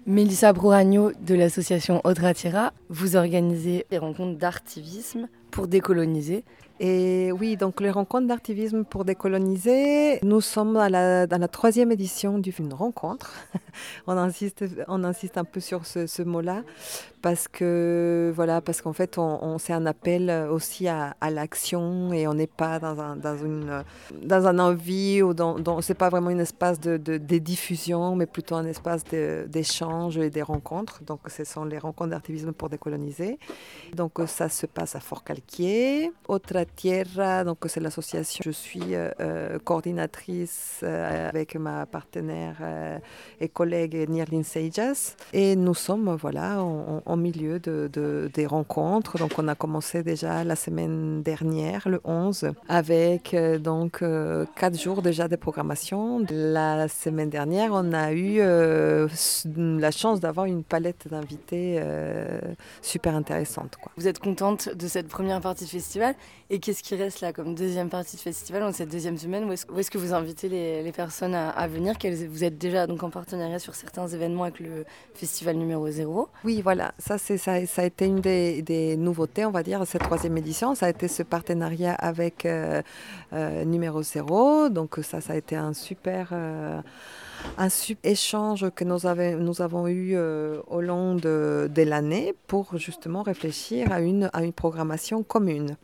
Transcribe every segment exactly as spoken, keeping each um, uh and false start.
Mélissa Broagno de l'association Odratiera, vous organisez des rencontres d'artivisme pour décoloniser. Et oui, donc les rencontres d'artivisme pour décoloniser, nous sommes à la, dans la troisième édition d'une rencontre. on, insiste, on insiste un peu sur ce, ce mot-là parce que voilà, parce qu'en fait, on, on c'est un appel aussi à, à l'action et on n'est pas dans un dans une dans un envie ou dans, dans c'est pas vraiment un espace de, de, de diffusion, mais plutôt un espace de, d'échange et des rencontres. Donc, ce sont les rencontres d'artivisme pour décoloniser. Donc, ça se passe à Forcalquier, Odratiera, donc c'est l'association. Je suis euh, coordinatrice euh, avec ma partenaire euh, et collègue Nirlin Seijas, et nous sommes voilà en, en milieu de, de, des rencontres. Donc, on a commencé déjà la semaine dernière, le onze, avec euh, donc euh, quatre jours déjà de programmation. La semaine dernière, on a eu euh, la chance d'avoir une palette d'invités euh, super intéressante, quoi. Vous êtes contente de cette première partie de festival, et qu'est-ce qui reste là comme deuxième partie de festival, dans cette deuxième semaine? Où est-ce, où est-ce que vous invitez les, les personnes à, à venir? Quelles, vous êtes déjà donc en partenariat sur certains événements avec le festival numéro zéro. Oui, voilà, ça, c'est, ça, ça a été une des, des nouveautés, on va dire, de cette troisième édition. Ça a été ce partenariat avec euh, euh, numéro zéro. Donc ça, ça a été un super... Euh, un super échange que nous, avait, nous avons eu euh, au long de, de l'année pour justement réfléchir à une, à une programmation commune.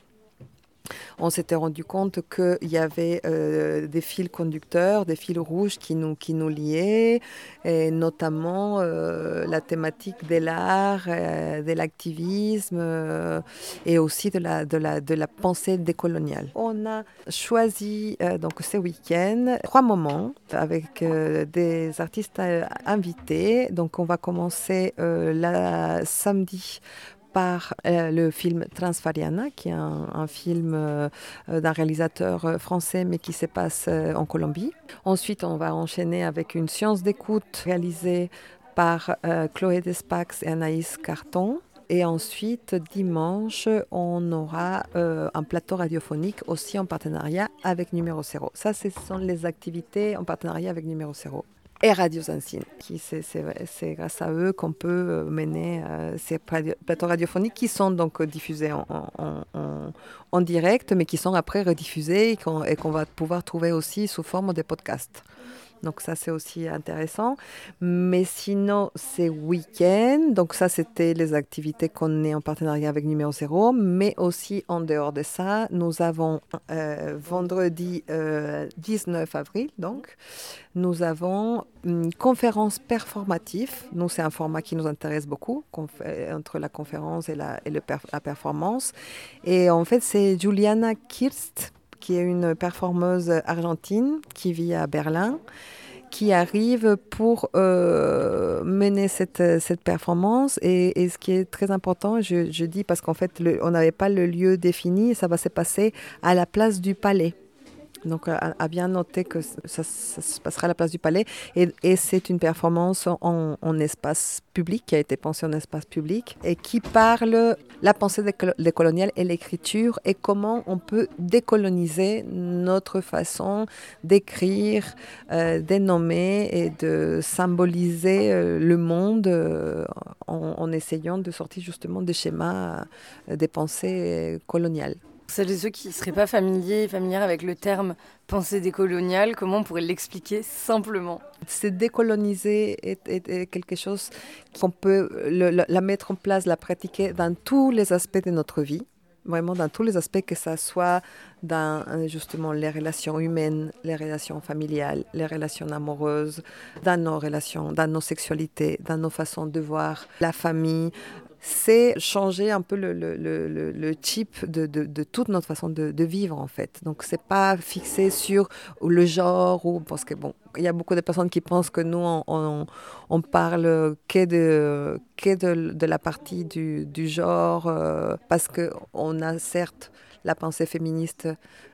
On s'était rendu compte qu'il y avait euh, des fils conducteurs, des fils rouges qui nous, qui nous liaient, et notamment euh, la thématique de l'art, euh, de l'activisme euh, et aussi de la, de, la, de la pensée décoloniale. On a choisi euh, donc ce week-end trois moments avec euh, des artistes euh, invités. Donc on va commencer euh, la samedi par euh, le film Transfariana, qui est un, un film euh, d'un réalisateur français, mais qui se passe euh, en Colombie. Ensuite, on va enchaîner avec une séance d'écoute réalisée par euh, Chloé Despax et Anaïs Carton. Et ensuite, dimanche, on aura euh, un plateau radiophonique aussi en partenariat avec Numéro Zéro. Ça, ce sont les activités en partenariat avec Numéro Zéro. Et Radio Zanzine, qui c'est, c'est, c'est grâce à eux qu'on peut mener euh, ces plateaux radiophoniques qui sont donc diffusés en, en, en, en direct, mais qui sont après rediffusés et qu'on, et qu'on va pouvoir trouver aussi sous forme de podcasts. Donc ça, c'est aussi intéressant. Mais sinon, c'est week-end. Donc ça, c'était les activités qu'on est en partenariat avec Numéro Zéro. Mais aussi, en dehors de ça, nous avons euh, vendredi euh, dix-neuf avril, donc, nous avons une conférence performative. Nous, c'est un format qui nous intéresse beaucoup, entre la conférence et la, et le per, la performance. Et en fait, c'est Juliana Kirst, qui est une performeuse argentine qui vit à Berlin, qui arrive pour euh, mener cette, cette performance. Et, et ce qui est très important, je, je dis parce qu'en fait, le, on n'avait pas le lieu défini, ça va se passer à la place du Palais. Donc, à, à bien noter que ça, ça, ça se passera à la place du Palais. Et, et c'est une performance en, en espace public, qui a été pensée en espace public, et qui parle la pensée décoloniale et l'écriture, et comment on peut décoloniser notre façon d'écrire, euh, de nommer et de symboliser euh, le monde euh, en, en essayant de sortir justement des schémas euh, des pensées coloniales. Pour celles et ceux qui ne seraient pas familiers, familières avec le terme pensée décoloniale, comment on pourrait l'expliquer simplement? C'est décoloniser est, est, est quelque chose qu'on peut le, la, la mettre en place, la pratiquer dans tous les aspects de notre vie. Vraiment dans tous les aspects, que ça soit dans justement les relations humaines, les relations familiales, les relations amoureuses, dans nos relations, dans nos sexualités, dans nos façons de voir la famille. C'est changer un peu le, le, le, le type de, de, de toute notre façon de, de vivre, en fait. Donc, c'est pas fixé sur le genre, ou, parce que, bon, il y a beaucoup de personnes qui pensent que nous, on, on, on parle que de, que de, de la partie du, du genre, euh, parce qu'on a certes la pensée féministe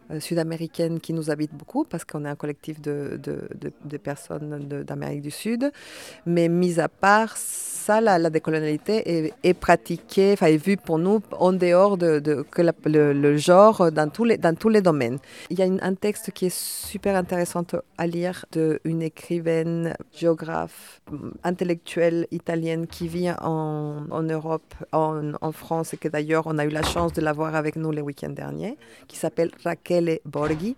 euh, sud-américaines qui nous habitent beaucoup, parce qu'on est un collectif de, de, de, de personnes de, d'Amérique du Sud. Mais mis à part ça, la, la décolonialité est, est pratiquée, enfin est vue pour nous en dehors de, de que la, le, le genre dans tous les, dans tous les domaines. Il y a une, un texte qui est super intéressant à lire d'une écrivaine, géographe, intellectuelle italienne qui vit en, en Europe, en, en France, et que d'ailleurs on a eu la chance de la voir avec nous le week-end dernier, qui s'appelle Rachele Borghi.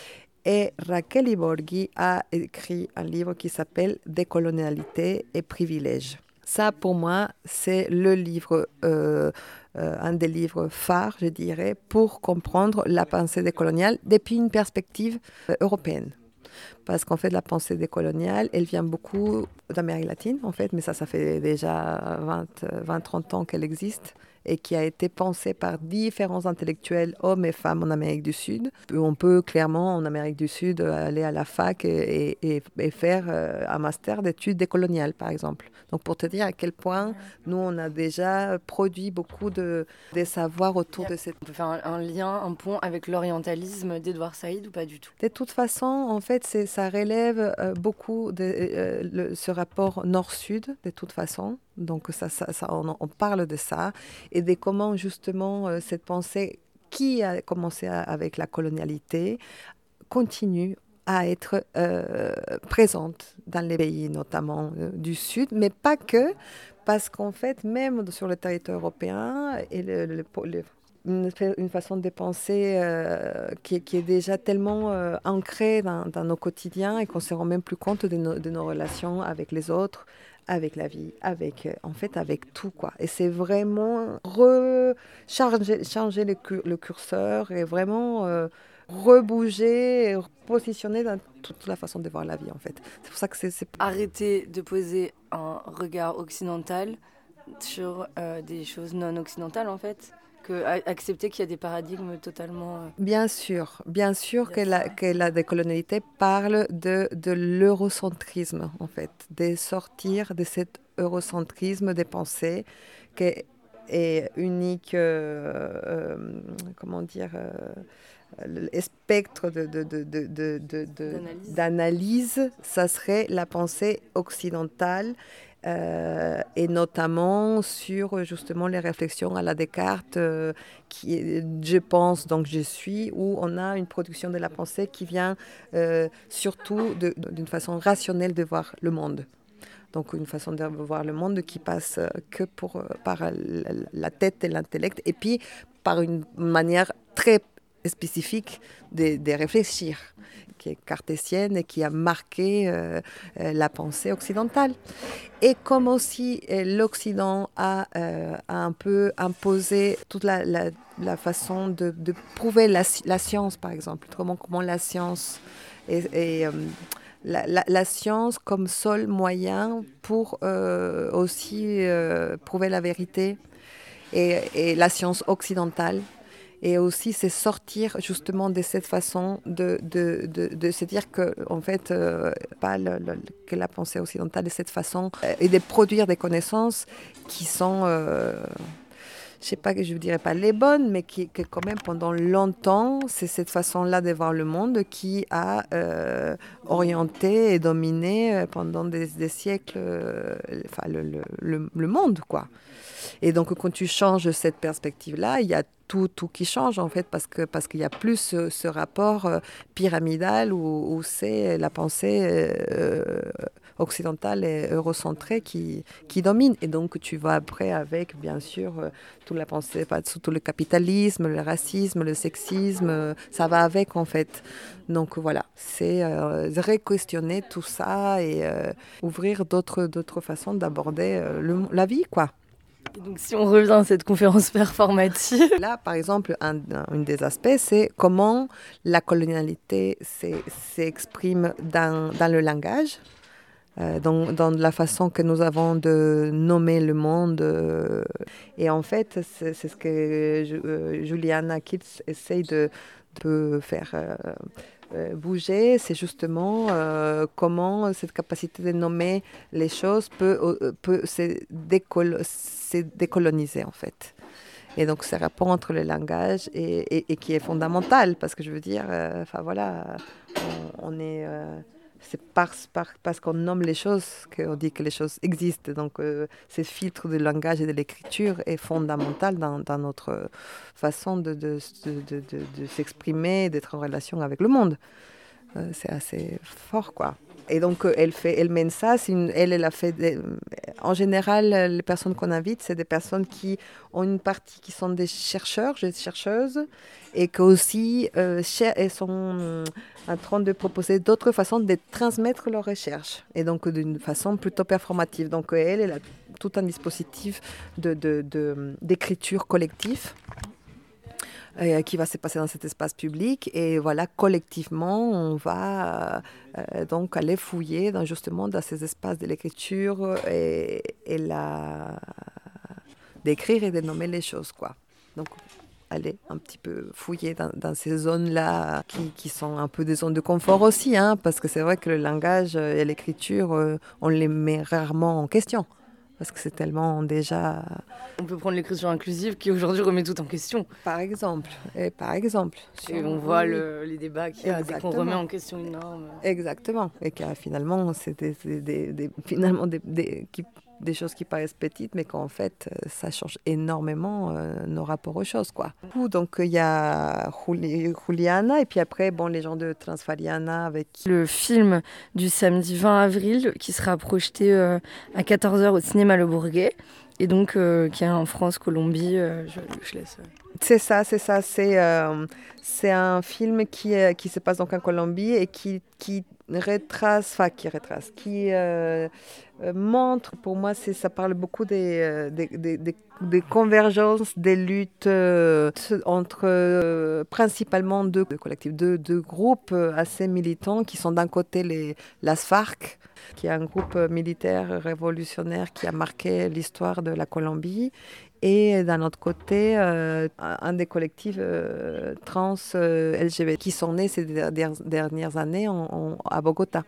Et Rachele Borghi a écrit un livre qui s'appelle Décolonialité et privilèges. Ça, pour moi, c'est le livre, euh, euh, un des livres phares, je dirais, pour comprendre la pensée décoloniale depuis une perspective euh, européenne. Parce qu'en fait, la pensée décoloniale, elle vient beaucoup d'Amérique latine, en fait, mais ça, ça fait déjà vingt, trente ans qu'elle existe et qui a été pensée par différents intellectuels, hommes et femmes en Amérique du Sud. On peut clairement, en Amérique du Sud, aller à la fac et, et, et faire un master d'études décoloniales, par exemple. Donc, pour te dire à quel point nous, on a déjà produit beaucoup de, de savoirs autour de cette... On peut faire un, un lien, un pont avec l'orientalisme d'Edouard Saïd ou pas du tout? De toute façon, en fait, c'est, ça relève euh, beaucoup de euh, le, ce rapport nord-sud, de toute façon. Donc, ça, ça, ça, on, on parle de ça et de comment, justement, euh, cette pensée qui a commencé à, avec la colonialité continue à être euh, présente dans les pays, notamment euh, du Sud, mais pas que, parce qu'en fait, même sur le territoire européen, et le, le, le, une, une façon de penser euh, qui, qui est déjà tellement euh, ancrée dans, dans nos quotidiens et qu'on ne se rend même plus compte de nos, de nos relations avec les autres, avec la vie, avec, en fait, avec tout, quoi. Et c'est vraiment recharger changer le, le curseur et vraiment... Euh, rebouger, repositionner dans toute la façon de voir la vie, en fait. C'est pour ça que c'est... c'est... Arrêter de poser un regard occidental sur euh, des choses non occidentales, en fait. Que, accepter qu'il y a des paradigmes totalement... Euh... Bien sûr, bien sûr que la, que la décolonialité parle de, de l'eurocentrisme, en fait, de sortir de cet eurocentrisme des pensées qui est unique, euh, euh, comment dire... Euh, le spectre de, de, de, de, de, de, d'analyse. d'analyse, ça serait la pensée occidentale euh, et notamment sur justement les réflexions à la Descartes, euh, qui est, je pense, donc je suis, où on a une production de la pensée qui vient euh, surtout de, d'une façon rationnelle de voir le monde. Donc une façon de voir le monde qui passe que pour, par la tête et l'intellect, et puis par une manière très spécifique de, de réfléchir, qui est cartésienne et qui a marqué euh, la pensée occidentale. Et comme aussi euh, l'Occident a, euh, a un peu imposé toute la, la, la façon de, de prouver la, la science, par exemple, comment, comment la science est... est euh, La, la, la science comme seul moyen pour euh, aussi euh, prouver la vérité et, et la science occidentale. Et aussi, c'est sortir justement de cette façon de, de, de, de se dire que, en fait, euh, pas le, le, que la pensée occidentale de cette façon euh, et de produire des connaissances qui sont... Euh, je sais pas, je ne dirais pas les bonnes, mais qui, que quand même pendant longtemps, c'est cette façon-là de voir le monde qui a euh, orienté et dominé pendant des, des siècles euh, enfin, le, le, le, le monde, quoi. Et donc, quand tu changes cette perspective-là, il y a tout, tout qui change, en fait, parce, que, parce qu'il y a plus ce, ce rapport euh, pyramidal où, où c'est la pensée euh, occidentale et eurocentrée qui, qui domine. Et donc, tu vas après avec, bien sûr, euh, toute la pensée, pas, tout le capitalisme, le racisme, le sexisme, euh, ça va avec, en fait. Donc, voilà, c'est euh, re-questionner tout ça et euh, ouvrir d'autres, d'autres façons d'aborder euh, le, la vie, quoi. Et donc, si on revient à cette conférence performative... Là, par exemple, un, un des aspects, c'est comment la colonialité s'exprime dans, dans le langage, euh, dans, dans la façon que nous avons de nommer le monde. Euh, et en fait, c'est, c'est ce que euh, Juliana Kitz essaye de, de faire... Euh, bouger, c'est justement euh, comment cette capacité de nommer les choses peut, peut se, décol- se décoloniser, en fait. Et donc, ce rapport entre le langage et, et, et qui est fondamental, parce que je veux dire, enfin euh, voilà, on, on est... Euh, c'est parce, par, parce qu'on nomme les choses qu'on dit que les choses existent. Donc, euh, ce filtre du langage et de l'écriture est fondamental dans, dans notre façon de, de, de, de, de, de s'exprimer, d'être en relation avec le monde. Euh, c'est assez fort, quoi. Et donc, elle, fait, elle mène ça. C'est une, elle, elle a fait des, en général, les personnes qu'on invite, c'est des personnes qui ont une partie qui sont des chercheurs, des chercheuses, et qui aussi euh, elles sont en train de proposer d'autres façons de transmettre leurs recherches, et donc d'une façon plutôt performative. Donc, elle, elle a tout un dispositif de, de, de, d'écriture collective. Euh, qui va se passer dans cet espace public. Et voilà, collectivement, on va euh, donc aller fouiller dans, justement dans ces espaces de l'écriture et, et la... d'écrire et de nommer les choses, quoi. Donc, aller un petit peu fouiller dans, dans ces zones-là qui, qui sont un peu des zones de confort aussi, hein, parce que c'est vrai que le langage et l'écriture, euh, on les met rarement en question. Parce que c'est tellement déjà... On peut prendre l'écriture inclusive qui aujourd'hui remet tout en question. Par exemple. Et par exemple. Et on voit oui. le, les débats qu'il y a, dès qu'on remet en question une norme. Exactement. Et que finalement, c'est des, des, des, des, finalement des, des, qui, des choses qui paraissent petites, mais qu'en fait, ça change énormément euh, nos rapports aux choses, quoi. Donc, il y a Juli, Juliana, et puis après, bon, les gens de Transfariana avec... Le film du samedi vingt avril, qui sera projeté euh, à quatorze heures au cinéma Le Bourguet, et donc euh, qui est en France, Colombie, euh, je, je laisse... Euh... C'est ça, c'est ça. C'est, euh, c'est un film qui, euh, qui se passe donc en Colombie et qui, qui retrace, enfin qui retrace, qui euh, montre, pour moi, c'est, ça parle beaucoup des, euh, des, des, des, des convergences, des luttes euh, entre euh, principalement deux, deux collectifs, deux, deux groupes assez militants qui sont d'un côté les, las FARC, qui est un groupe militaire révolutionnaire qui a marqué l'histoire de la Colombie, et d'un autre côté, euh, un des collectifs euh, trans euh, L G B T qui sont nés ces dernières années en, en, à Bogota.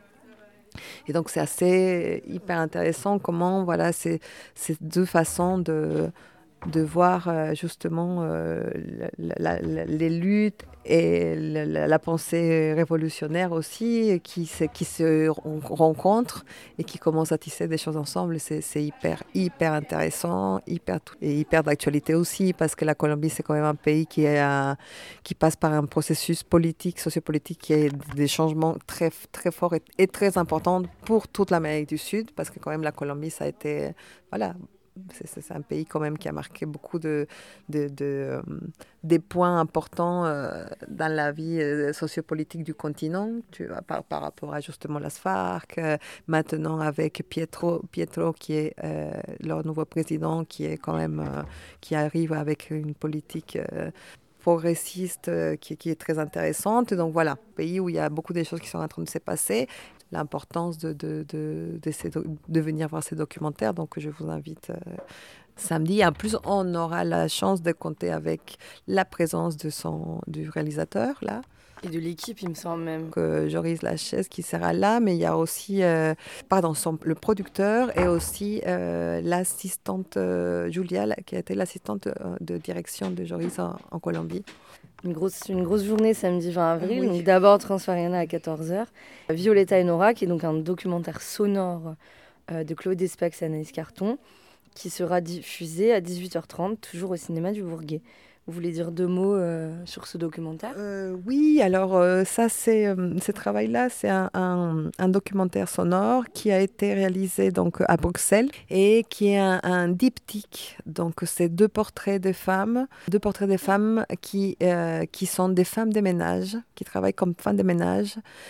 Et donc, c'est assez hyper intéressant comment voilà, ces, ces deux façons de, de voir euh, justement euh, la, la, les luttes et la, la pensée révolutionnaire aussi qui se, qui se rencontrent et qui commencent à tisser des choses ensemble. C'est, c'est hyper, hyper intéressant, hyper, et hyper d'actualité aussi, parce que la Colombie, c'est quand même un pays qui, est un, qui passe par un processus politique, sociopolitique, qui a des changements très, très forts et, et très importants pour toute l'Amérique du Sud, parce que quand même la Colombie, ça a été... Voilà, C'est, c'est un pays quand même qui a marqué beaucoup de, de, de, euh, des points importants euh, dans la vie euh, sociopolitique du continent, tu vois, par, par rapport à justement las FARC, euh, maintenant avec Pietro, Pietro qui est euh, leur nouveau président, qui est quand même, euh, qui arrive avec une politique euh, progressiste euh, qui, qui est très intéressante. Donc voilà, pays où il y a beaucoup de choses qui sont en train de se passer. L'importance de, de, de, de, ces, de venir voir ces documentaires. Donc, je vous invite euh, samedi. En plus, on aura la chance de compter avec la présence de son, du réalisateur, là. Et de l'équipe, il me semble même. Donc, euh, Joris Lachaise qui sera là, mais il y a aussi euh, pardon, son, le producteur et aussi euh, l'assistante euh, Julia, qui a été l'assistante euh, de direction de Joris en, en Colombie. Une grosse, une grosse journée samedi vingt avril. Oui. Donc d'abord Transfariana à quatorze heures. Violetta et Nora, qui est donc un documentaire sonore euh, de Claude Despax et Anaïs Carton, qui sera diffusé à dix-huit heures trente, toujours au cinéma du Bourguet. Vous voulez dire deux mots euh, sur ce documentaire ? euh, Oui, alors euh, ça, c'est, euh, ce travail-là, c'est un, un, un documentaire sonore qui a été réalisé donc, à Bruxelles et qui est un, un diptyque. Donc, c'est deux portraits de femmes, deux portraits de femmes qui, euh, qui sont des femmes de ménage, qui travaillent comme femmes de ménage.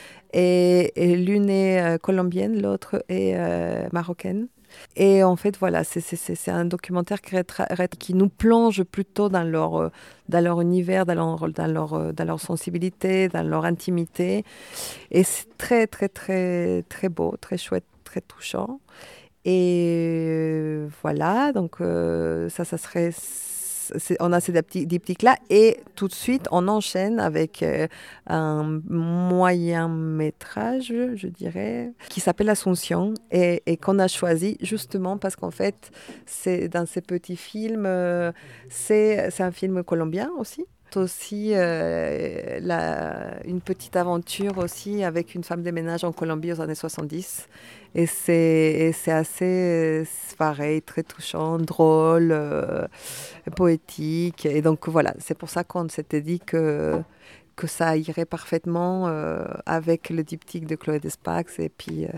Et, et l'une est euh, colombienne, l'autre est euh, marocaine. Et en fait, voilà, c'est, c'est, c'est un documentaire qui, qui nous plonge plutôt dans leur, dans leur univers, dans leur, dans, leur, dans leur sensibilité, dans leur intimité. Et c'est très, très, très, très beau, très chouette, très touchant. Et voilà, donc euh, ça, ça serait c'est, on a ces diptyques-là et tout de suite, on enchaîne avec euh, un moyen métrage, je dirais, qui s'appelle Ascension et, et qu'on a choisi justement parce qu'en fait, c'est, dans ces petits films, euh, c'est, c'est un film colombien aussi. Aussi euh, la, une petite aventure aussi avec une femme de ménage en Colombie aux années soixante-dix. Et c'est, et c'est assez c'est pareil, très touchant, drôle, euh, poétique. Et donc voilà, c'est pour ça qu'on s'était dit que, que ça irait parfaitement euh, avec le diptyque de Chloé Despax et puis euh,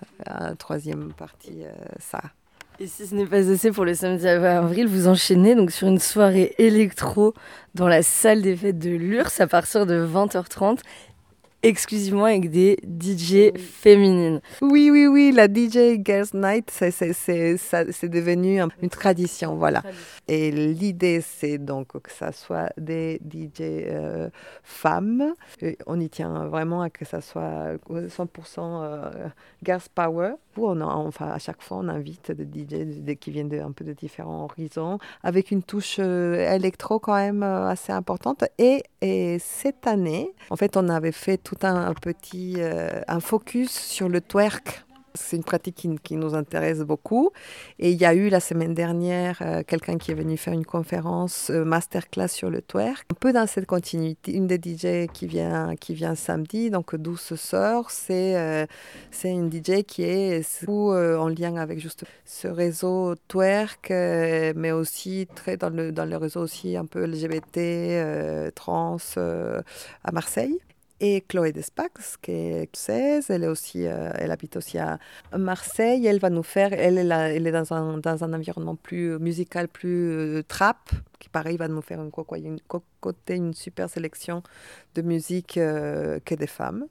la troisième partie, euh, ça. Et si ce n'est pas assez, pour le samedi avril, vous enchaînez donc sur une soirée électro dans la salle des fêtes de l'U R S S à partir de vingt heures trente, exclusivement avec des D J féminines. Oui, oui, oui, la D J Girls Night, c'est, c'est, c'est, ça, c'est devenu une tradition, voilà. Et l'idée, c'est donc que ça soit des D J euh, femmes. Et on y tient vraiment à que ça soit cent pour cent euh, Girls Power. Où on a, enfin, à chaque fois, on invite des D J de, de, qui viennent de, un peu de différents horizons, avec une touche euh, électro quand même euh, assez importante. Et, et cette année, en fait, on avait fait tout un, un petit euh, un focus sur le twerk. C'est une pratique qui, qui nous intéresse beaucoup. Et il y a eu la semaine dernière euh, quelqu'un qui est venu faire une conférence euh, masterclass sur le twerk. Un peu dans cette continuité, une des D J qui vient, qui vient samedi, donc Douce Sœur, c'est, euh, c'est une D J qui est sous, euh, en lien avec juste ce réseau twerk, euh, mais aussi très dans le, dans le réseau aussi un peu L G B T, euh, trans euh, à Marseille. Et Chloé Despax, qui est seize, elle, est aussi, euh, elle habite aussi à Marseille. Elle va nous faire, elle est, là, elle est dans, un, dans un environnement plus musical, plus euh, trap, qui pareil va nous faire une, une, concocter une super sélection de musique euh, que des femmes.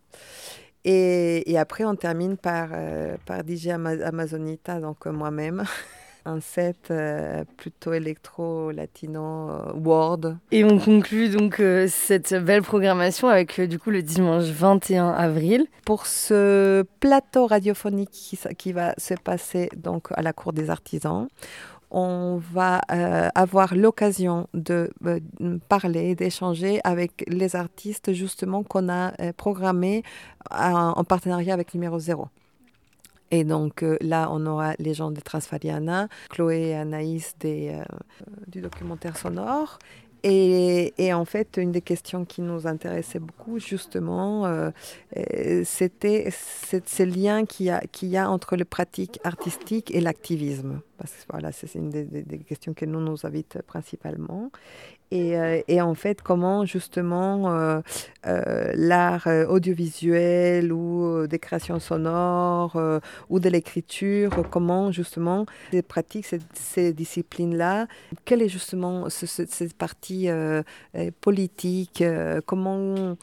Et, et après, on termine par, euh, par D J Ama- Amazonita, donc euh, moi-même. Un set euh, plutôt électro-latino, euh, world. Et on conclut donc euh, cette belle programmation avec euh, du coup le dimanche vingt et un avril. Pour ce plateau radiophonique qui, qui va se passer donc à la Cour des Artisans, on va euh, avoir l'occasion de euh, parler, d'échanger avec les artistes justement qu'on a euh, programmés en, en partenariat avec Numéro Zéro. Et donc euh, là, on aura les gens de Transfariana, Chloé et Anaïs des, euh, du documentaire sonore. Et, et en fait, une des questions qui nous intéressait beaucoup, justement, euh, c'était ce lien qu'il y a, qu'il y a entre le pratique artistique et l'activisme. Parce que voilà, c'est une des, des, des questions qui nous, nous invitent principalement. Et, euh, et en fait, comment justement euh, euh, l'art euh, audiovisuel ou euh, des créations sonores euh, ou de l'écriture, comment justement ces pratiques, ces, ces disciplines-là, quelle est justement ce, ce, cette partie euh, politique, euh, comment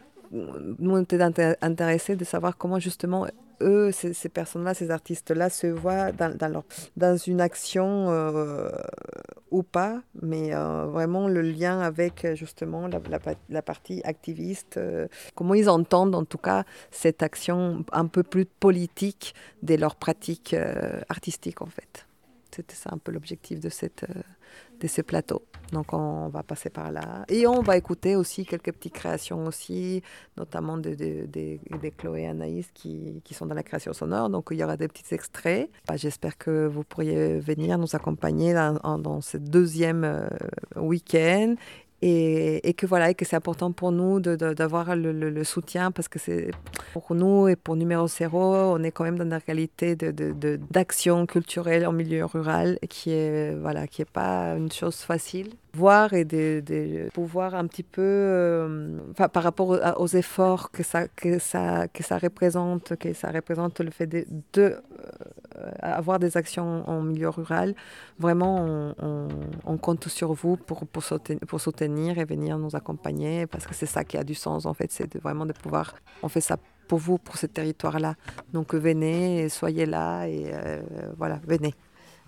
nous on était intéressés de savoir comment justement eux, ces, ces personnes-là, ces artistes-là se voient dans, dans, leur, dans une action euh, ou pas, mais euh, vraiment le lien avec justement la, la, la partie activiste, euh, comment ils entendent en tout cas cette action un peu plus politique de leur pratique euh, artistique en fait. C'était ça un peu l'objectif de, cette, euh, de ce plateau. Donc on va passer par là. Et on va écouter aussi quelques petites créations aussi, notamment de, de, de, de Chloé et Anaïs qui, qui sont dans la création sonore. Donc il y aura des petits extraits. Bah, j'espère que vous pourriez venir nous accompagner dans, dans ce deuxième euh, week-end. Et, et que voilà, et que c'est important pour nous de, de, d'avoir le, le, le soutien parce que c'est pour nous et pour Numéro Zéro, on est quand même dans la réalité de, de, de, d'action culturelle en milieu rural qui est voilà, qui est pas une chose facile. Voir et de, de pouvoir un petit peu, euh, par rapport aux, aux efforts que ça, que, ça, que ça représente, que ça représente le fait de, de euh, avoir des actions en milieu rural, vraiment on, on, on compte sur vous pour, pour, soutenir, pour soutenir et venir nous accompagner parce que c'est ça qui a du sens en fait, c'est de, vraiment de pouvoir, on fait ça pour vous, pour ce territoire-là. Donc venez, et soyez là et euh, voilà, venez.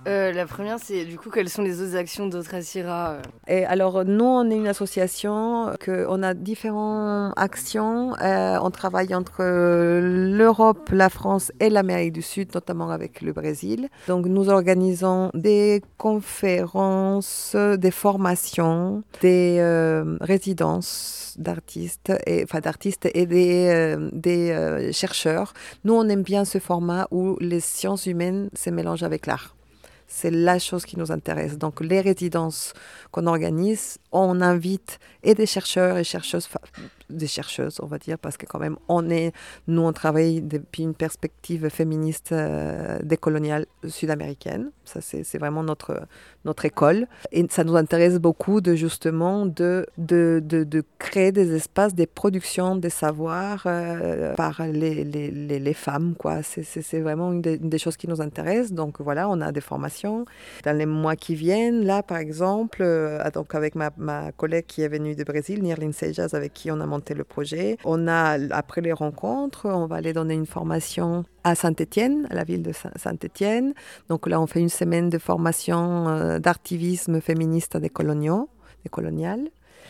Euh, la première, c'est du coup, quelles sont les autres actions d'Otrasira euh Et alors, nous, on est une association, que, on a différentes actions. Euh, on travaille entre l'Europe, la France et l'Amérique du Sud, notamment avec le Brésil. Donc, nous organisons des conférences, des formations, des euh, résidences d'artistes et, enfin, d'artistes et des, euh, des euh, chercheurs. Nous, on aime bien ce format où les sciences humaines se mélangent avec l'art. C'est la chose qui nous intéresse. Donc, les résidences qu'on organise, on invite et des chercheurs et chercheuses, enfin, des chercheuses, on va dire, parce que quand même, on est, nous, on travaille depuis une perspective féministe euh, décoloniale sud-américaine. Ça, c'est, c'est vraiment notre, notre école. Et ça nous intéresse beaucoup de, justement, de, de, de, de créer des espaces, des productions, des savoirs euh, par les, les, les, les femmes, quoi. C'est, c'est, c'est vraiment une des, une des choses qui nous intéresse. Donc, voilà, on a des formations. Dans les mois qui viennent, là, par exemple, euh, donc avec ma, ma collègue qui est venue du Brésil, Nirlin Seijas, avec qui on a monté le projet, on a, après les rencontres, on va aller donner une formation à Saint-Étienne, à la ville de Saint-Étienne. Donc là, on fait une semaine de formation euh, d'artivisme féministe décolonial. décolonial.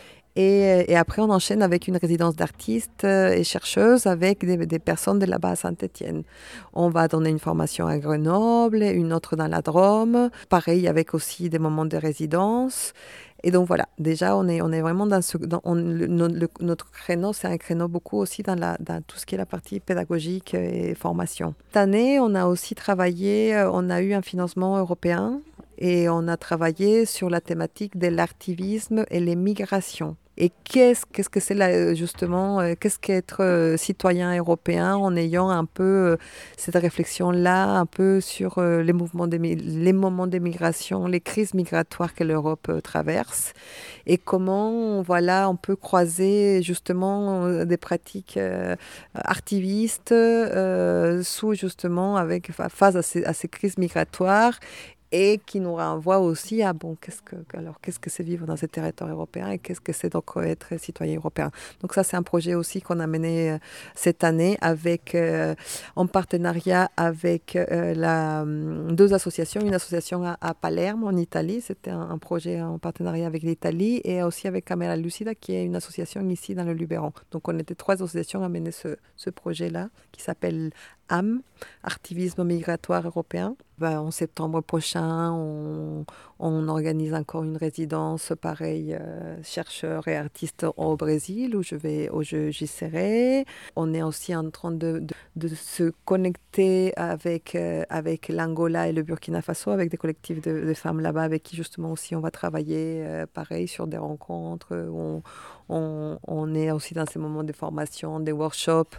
Et, et après, on enchaîne avec une résidence d'artistes et chercheuses avec des, des personnes de là-bas à Saint-Étienne. On va donner une formation à Grenoble, une autre dans la Drôme, pareil avec aussi des moments de résidence. Et donc voilà, déjà, on est, on est vraiment dans ce... Dans, on, le, le, notre créneau, c'est un créneau beaucoup aussi dans, la, dans tout ce qui est la partie pédagogique et formation. Cette année, on a aussi travaillé, on a eu un financement européen et on a travaillé sur la thématique de l'artivisme et les migrations. Et qu'est-ce, qu'est-ce que c'est là, justement, euh, qu'est-ce qu'être euh, citoyen européen en ayant un peu euh, cette réflexion-là, un peu sur euh, les mouvements, des, les moments des migrations, les crises migratoires que l'Europe euh, traverse, et comment, voilà, on peut croiser justement euh, des pratiques euh, artivistes euh, sous justement avec face à ces, à ces crises migratoires. Et qui nous renvoie aussi à, bon, qu'est-ce que, alors, qu'est-ce que c'est vivre dans ces territoires européens et qu'est-ce que c'est donc être citoyen européen. Donc ça, c'est un projet aussi qu'on a mené euh, cette année avec, euh, en partenariat avec euh, la, deux associations. Une association à, à Palerme, en Italie. C'était un, un projet en partenariat avec l'Italie et aussi avec Camera Lucida, qui est une association ici dans le Luberon. Donc on était trois associations à mener ce, ce projet-là qui s'appelle A M, Artivisme migratoire européen. Ben, en septembre prochain, on, on organise encore une résidence, pareil, euh, chercheurs et artistes au Brésil, où je vais, où je, j'y serai. On est aussi en train de, de, de se connecter avec, euh, avec l'Angola et le Burkina Faso, avec des collectifs de, de femmes là-bas, avec qui justement aussi on va travailler, euh, pareil, sur des rencontres. Où on, on, on est aussi dans ces moments de formation, des workshops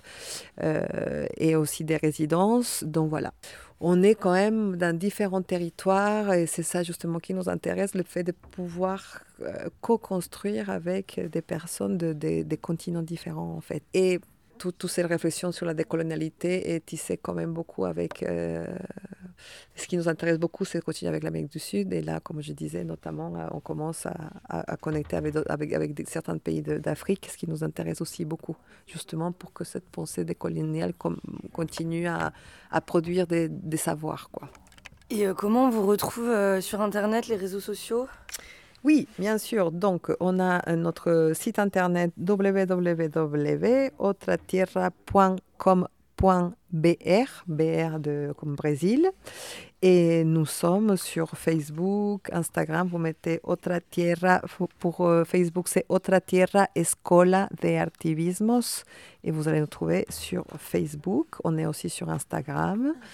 euh, et aussi des résidences. Donc voilà. On est quand même dans différents territoires et c'est ça justement qui nous intéresse, le fait de pouvoir euh, co-construire avec des personnes de, de, de continents différents en fait. Et toutes ces réflexions sur la décolonialité est tissée quand même beaucoup avec... Euh, ce qui nous intéresse beaucoup, c'est de continuer avec l'Amérique du Sud. Et là, comme je disais, notamment, on commence à, à, à connecter avec, avec, avec des, certains pays de, d'Afrique, ce qui nous intéresse aussi beaucoup, justement pour que cette pensée décoloniale com, continue à, à produire des, des savoirs, quoi. Et euh, comment on vous retrouve euh, sur Internet, les réseaux sociaux ? Oui, bien sûr. Donc, on a notre site internet w w w point otratierra point com point b r, B R de, comme Brésil. Et nous sommes sur Facebook, Instagram, vous mettez Otra Tierra, pour euh, Facebook c'est Otra Tierra Escola de Artivismos et vous allez nous trouver sur Facebook. On est aussi sur Instagram.